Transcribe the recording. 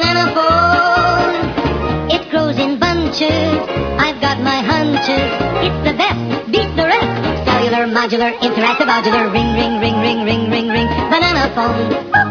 banana phone. It grows in bunches, I've got my hunches. It's the best, beat the rest. Cellular, modular, interactive, modular. Ring, ring, ring, ring, ring, ring, ring. Banana phone.